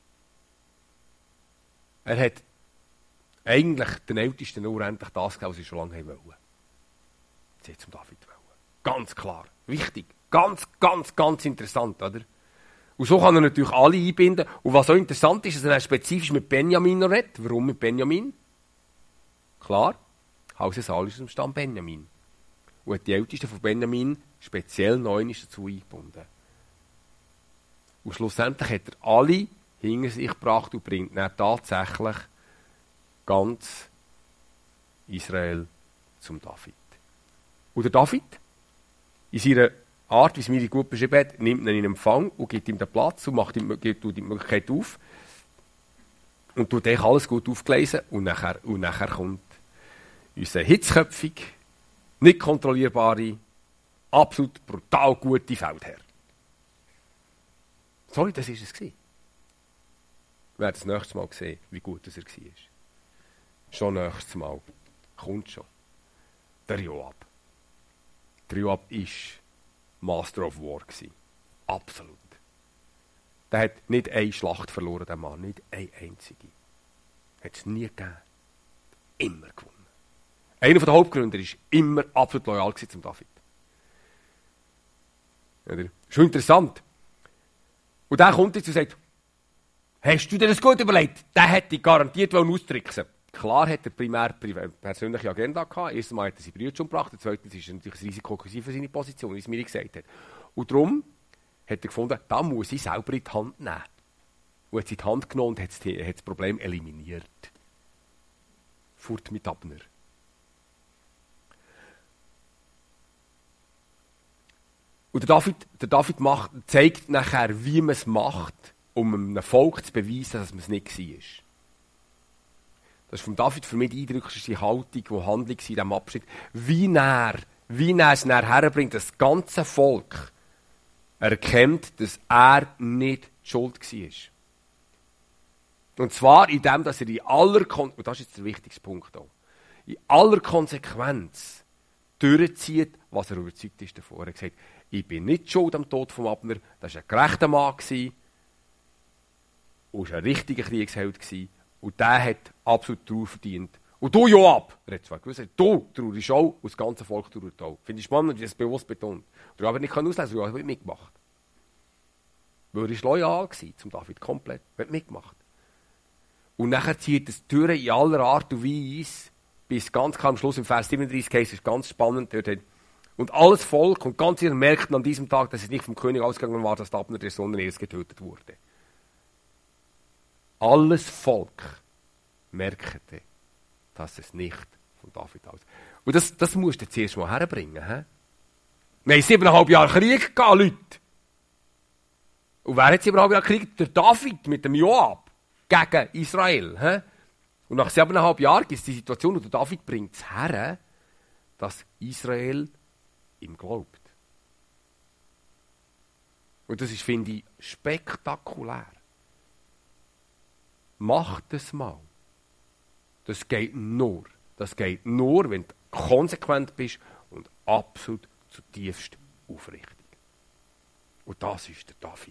Speaker 1: Er hat eigentlich den Ältesten nur endlich das gegeben, was sie schon lange wollten. Sie hat zum David wollen. Ganz klar. Wichtig. Ganz, ganz, ganz interessant, oder? Und so kann er natürlich alle einbinden. Und was auch interessant ist, dass er spezifisch mit Benjamin redet. Warum mit Benjamin? Klar, Haus Saul ist im Stamm Benjamin. Und hat die Ältesten von Benjamin speziell neun dazu eingebunden. Und schlussendlich hat er alle hinter sich gebracht und bringt dann tatsächlich ganz Israel zum David. Und der David, in seiner Art, wie es mir gut beschrieben hat, nimmt ihn in Empfang und gibt ihm den Platz und macht ihm, gibt ihm die Möglichkeit auf. Und tut eigentlich alles gut aufgelesen. Und nachher, und nachher kommt unser hitzköpfig, nicht kontrollierbare, absolut brutal gute Feldherr. Sorry, das war es. Wir werden das nächste Mal sehen, wie gut das er war. Schon nächstes Mal. Kommt schon. Der Joab. Der Joab war Master of War. Absolut. Der hat nicht eine Schlacht verloren, der Mann. Nicht eine einzige. Hat es nie gegeben. Immer gewonnen. Einer der Hauptgründer war immer absolut loyal zum David. Oder? Schon interessant. Und der kommt jetzt und sagt, hast du dir das gut überlegt? Der hätte garantiert austricksen. Klar hat er primär persönliche Agenda gehabt. Erstens mal hat er seine Brüder schon gebracht. Zweitens ist er natürlich das Risiko für seine Position, wie es mir gesagt hat. Und darum hat er gefunden, da muss ich selber in die Hand nehmen. Und hat sie in die Hand genommen und hat das Problem eliminiert. Fort mit Abner. Und der David, der David macht, zeigt nachher, wie man es macht, um einem Volk zu beweisen, dass man es nicht war. Das ist von David für mich die eindrücklichste Haltung, die Handlung in diesem Abschnitt. Wie er, wie er es nachher herbringt, dass das ganze Volk erkennt, dass er nicht die Schuld war. Und zwar in dem, dass er in aller Konsequenz, und das ist jetzt der wichtigste Punkt auch, in aller Konsequenz durchzieht, was er überzeugt ist davon. Er hat gesagt, ich bin nicht schuld am Tod von Abner, das war ein gerechter Mann und war ein richtiger Kriegsheld gewesen. Und der hat absolut Trauer verdient. Und du, Joab, er hat zwar gewusst, du trauerst auch und das ganze Volk trauert auch. Finde ich spannend, wie er es bewusst betont. Und Joab hat nicht auslesen, Joab hat mitgemacht. Weil er loyal war zum David, komplett. Er hat mitgemacht. Und nachher zieht es durch in aller Art und Weise, bis ganz klar am Schluss im Vers siebenunddreißig heißt, ist ganz spannend. Und alles Volk und ganz ihr merkten an diesem Tag, dass es nicht vom König ausgegangen war, dass Abner der Sohn ihres getötet wurde. Alles Volk merkte, dass es nicht von David aus. Und das, das musst du zuerst mal herbringen. He? Wir haben siebeneinhalb Jahre Krieg gehabt, Leute. Und wer hat siebeneinhalb Jahre Krieg? Der David mit dem Joab gegen Israel. He? Und nach siebeneinhalb Jahren gibt es die Situation, und der David bringt es her, dass Israel ihm glaubt. Und das ist, finde ich, spektakulär. Mach das mal. Das geht nur. Das geht nur, wenn du konsequent bist und absolut zutiefst aufrichtig. Und das war der David.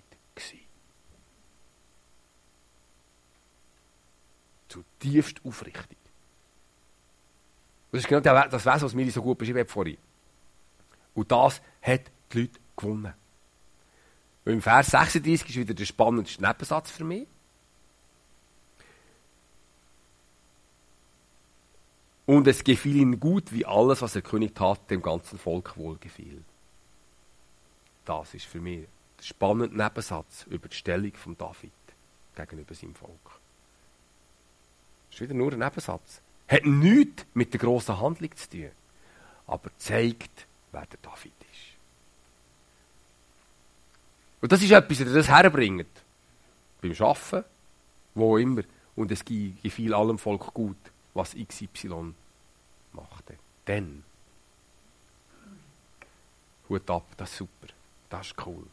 Speaker 1: Zutiefst aufrichtig. Das ist genau das Wesen, was mir so gut beschrieben hat vorhin. Und das hat die Leute gewonnen. Und im Vers sechsunddreißig ist wieder der spannendste Nebensatz für mich. Und es gefiel ihm gut, wie alles, was der König tat, dem ganzen Volk wohlgefiel. Das ist für mich der spannende Nebensatz über die Stellung von David gegenüber seinem Volk. Das ist wieder nur ein Nebensatz. Hat nichts mit der grossen Handlung zu tun, aber zeigt, wer der David ist. Und das ist etwas, das das herbringt. Beim Arbeiten, wo immer. Und es gefiel allem Volk gut, was X Y machte. Dann. Hut ab, das ist super. Das ist cool.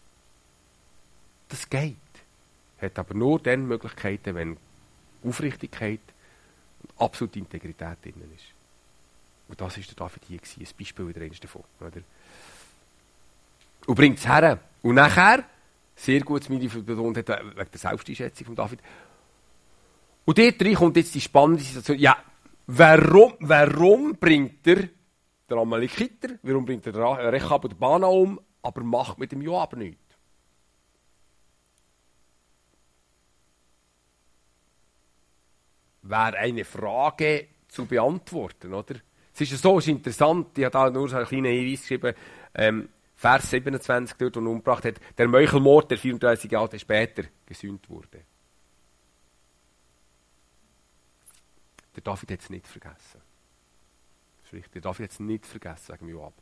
Speaker 1: Das geht. Hat aber nur dann Möglichkeiten, wenn Aufrichtigkeit und absolute Integrität drin ist. Und das war der David hier gewesen. Ein Beispiel wieder eines davon. Oder? Und bringt es her. Und nachher, sehr gut, Midi betont hat, wegen der Selbsteinschätzung von David. Und dort rein kommt jetzt die spannende Situation. Ja, warum, warum bringt er den Amalekiter, warum bringt er den Rechab oder Bana um, aber macht mit dem Joab nichts? Wäre eine Frage zu beantworten, oder? Es ist ja so, es ist interessant, ich habe da nur so einen kleinen Hinweis geschrieben, ähm, Vers siebenundzwanzig, dort, wo er umgebracht hat, der Meuchelmord, der vierunddreißig Jahre später gesühnt wurde. Der David hat es nicht vergessen. Das ist richtig, der David hat es nicht vergessen wegen Joab.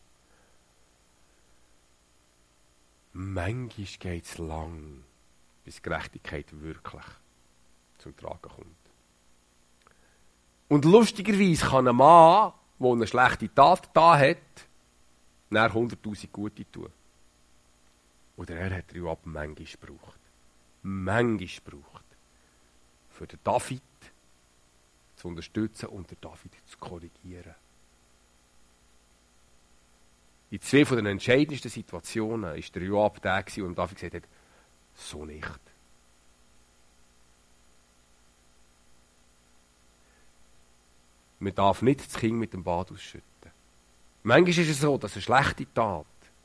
Speaker 1: Manchmal geht es lang, bis Gerechtigkeit wirklich zum Tragen kommt. Und lustigerweise kann ein Mann, der eine schlechte Tat da hat, nach hunderttausend gute tun. Oder er hat Joab manchmal gebraucht. Manchmal gebraucht. Für den David zu unterstützen und den David zu korrigieren. In zwei von den entscheidendsten Situationen war der Joab der, und David gesagt hat, so nicht. Man darf nicht das Kind mit dem Bad ausschütten. Manchmal ist es so, dass eine schlechte Tat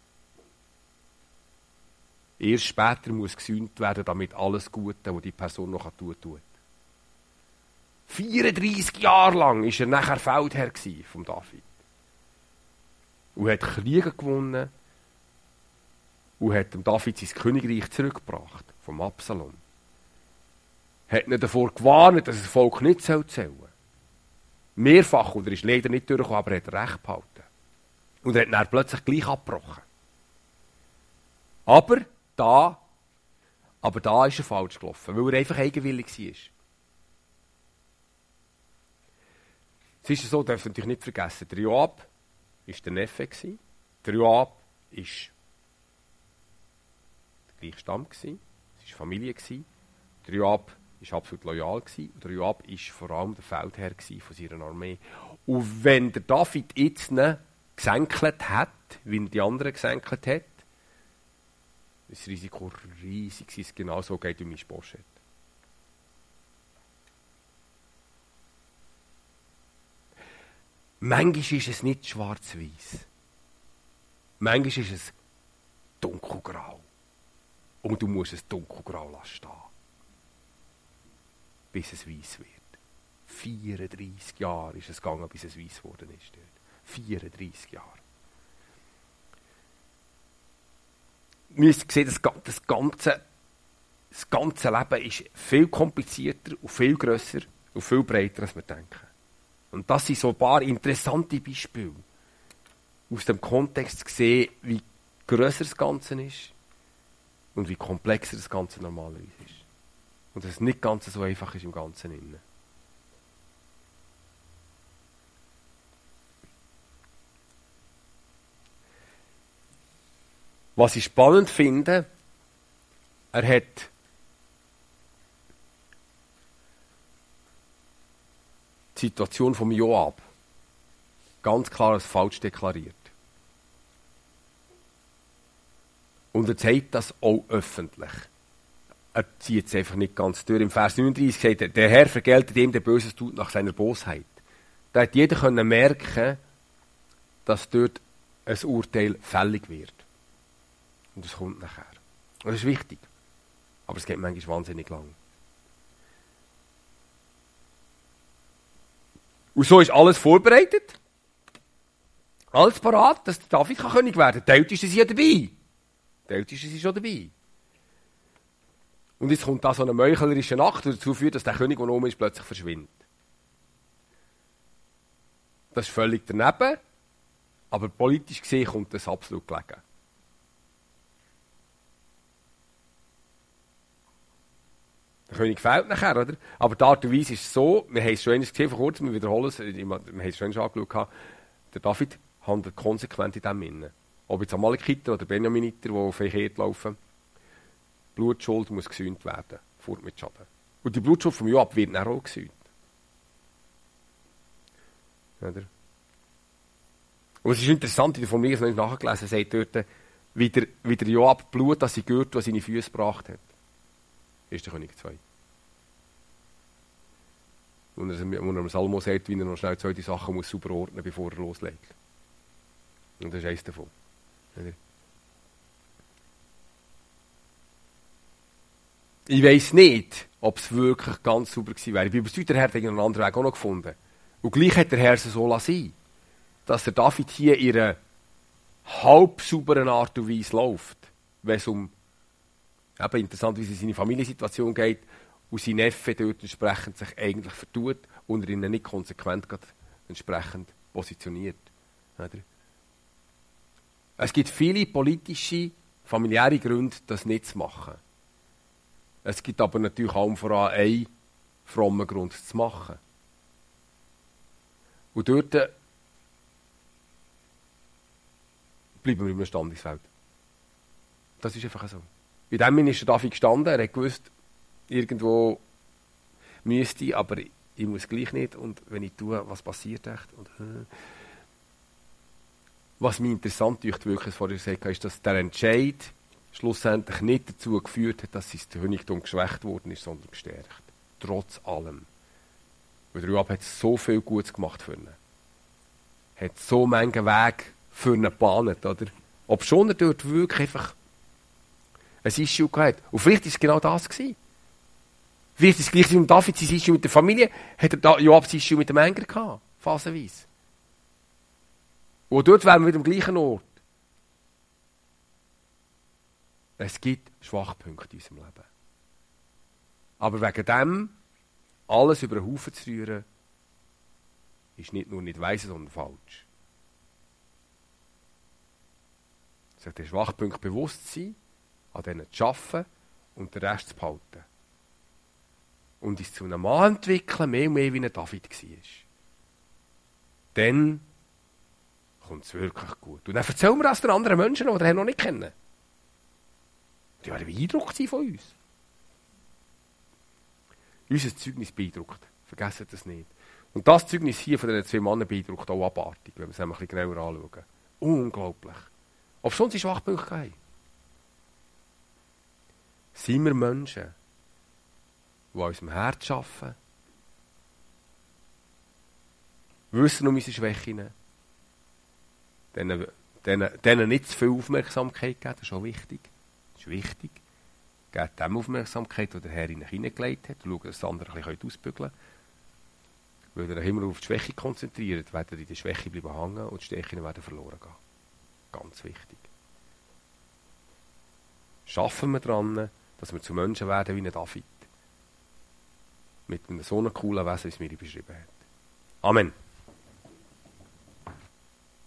Speaker 1: erst später muss gesühnt werden, damit alles Gute, was die Person noch tun tut. vierunddreißig Jahre lang war er nachher Feldherr von David. Und hat Kriege gewonnen und hat dem David sein Königreich zurückgebracht, vom Absalom. Hat ihn davor gewarnt, dass das Volk nicht zählen soll. Mehrfach, und er ist leider nicht durchgekommen, aber er hat Recht behalten. Und er hat dann plötzlich gleich abgebrochen. Aber da, aber da ist er falsch gelaufen, weil er einfach eigenwillig war. Es ist so, darf natürlich nicht vergessen, der Joab war der Neffe. Der Joab war der gleiche Stamm, es war Familie. Der Joab war absolut loyal und der Joab war vor allem der Feldherr von seiner Armee. Und wenn der David jetzt gesenkelt hat, wie er die anderen gesenkelt hat, ist das Risiko riesig, dass es genau so geht wie mein Boschet. Manchmal ist es nicht schwarz-weiß. Manchmal ist es dunkelgrau. Und du musst es dunkelgrau lassen stehen. Bis es weiß wird. vierunddreißig Jahre ist es gegangen, bis es weiß geworden ist. vierunddreißig Jahre. Wir sehen, das, das, ganze, das ganze Leben ist viel komplizierter und viel grösser und viel breiter, als wir denken. Und das sind so ein paar interessante Beispiele, aus dem Kontext zu sehen, wie grösser das Ganze ist und wie komplexer das Ganze normalerweise ist. Und dass es nicht ganz so einfach ist im Ganzen innen. Was ich spannend finde, er hat die Situation vom Joab ganz klar als falsch deklariert. Und er zeigt das auch öffentlich. Er zieht es einfach nicht ganz durch. Im Vers neununddreißig sagt er, der Herr vergeltet dem, der Böses tut, nach seiner Bosheit. Da hat jeder können merken, dass dort ein Urteil fällig wird. Und das kommt nachher. Und das ist wichtig. Aber es geht manchmal wahnsinnig lang. Und so ist alles vorbereitet. Alles parat, dass David kann König werden kann. Die Ältesten sind ja dabei. Die Ältesten sind schon dabei. Und jetzt kommt da so eine meuchlerische Nacht, die dazu führt, dass der König, der oben ist, plötzlich verschwindet. Das ist völlig daneben, aber politisch gesehen kommt das absolut gelegen. Der König fehlt nachher, oder? Aber die Art und Weise ist so, wir haben es schon einmal gesehen, vor kurzem, wir wiederholen es, wir haben es schon einmal angeschaut, der David handelt konsequent in dem Sinne. Ob jetzt Amalekiter oder Benjaminiter, die auf den Herd laufen, Blutschuld muss gesühnt werden, fort mit Schaden. Und die Blutschuld vom Joab wird dann auch gesühnt. Oder? Und es ist interessant, in der Familie, wenn ich nachgelesen sagt dort, wie der, wie der Joab Blut an seinen Gürtel, an seine Füße gebracht hat. Ist der König zwei. Und er, wo er Salomo sagt, wie er noch schnell zweite Sachen muss sauber ordnen, bevor er loslegt. Und das ist eines davon. Oder? Ich weiss nicht, ob es wirklich ganz sauber gewesen wäre. Ich bin überzeugt, der Herr hat einen anderen Weg auch noch gefunden. Und gleich hat der Herr es so lassen, dass der David hier in einer halb sauberen Art und Weise läuft, wenn es um eben interessant, wie es in seine Familiensituation geht und sein Neffe dort entsprechend sich eigentlich vertut und er ihn nicht konsequent entsprechend positioniert. Oder? Es gibt viele politische, familiäre Gründe, das nicht zu machen. Es gibt aber natürlich auch vor allem einen frommen Grund, es zu machen. Und dort bleiben wir im Standesfeld. Das ist einfach so. In dem Sinne ist der David gestanden, er hat gewusst, irgendwo müsste ich, aber ich, ich muss gleich nicht. Und wenn ich tue, was passiert echt? Und, äh. Was mich interessant ist, wirklich vorher gesagt habe, ist, dass der Entscheid schlussendlich nicht dazu geführt hat, dass sein Königtum geschwächt worden ist, sondern gestärkt. Trotz allem. Weil der Joab hat so viel Gutes gemacht für ihn. Hat so manchen Weg für ihn gebahnt, oder? Ob schon er dort wirklich einfach ein Issue gehabt. Und vielleicht war es genau das gewesen. Vielleicht ist es gleich wie mit David sein Issue mit der Familie, hat er Joab sein Issue mit dem Engel gehabt, phasenweise. Und dort wären wir wieder am gleichen Ort. Es gibt Schwachpunkte in unserem Leben. Aber wegen dem alles über den Haufen zu rühren, ist nicht nur nicht weise, sondern falsch. Sich den Schwachpunkt bewusst sein, an denen zu arbeiten und den Rest zu behalten. Und uns zu einem Mann entwickeln, mehr und mehr wie ein David war. Dann kommt es wirklich gut. Und dann erzählen wir das den anderen Menschen, die den noch nicht kennen. Die werden beeindruckt sein von uns. Unser Zeugnis beeindruckt. Vergessen das nicht. Und das Zeugnis hier von diesen zwei Männern beeindruckt auch abartig, wenn wir es ein bisschen genauer anschauen. Unglaublich. Ob schon sie Schwachpunkte haben. Sind wir Menschen, die an unserem Herz arbeiten, wissen um unsere Schwächen, denen, denen, denen nicht zu viel Aufmerksamkeit geben, das ist auch wichtig. Das ist wichtig. Gebt dem Aufmerksamkeit, die der Herr in ihn hineingelegt hat, und schaut, dass das andere ein bisschen ausbügeln können. Weil ihr euch immer auf die Schwäche konzentriert, werdet ihr in der Schwäche bleiben hängen und die Stärken werden verloren gehen. Ganz wichtig. Schaffen wir daran, dass wir zu Menschen werden wie ein David. Mit einem so einem coolen Wesen, wie es mir beschrieben hat. Amen.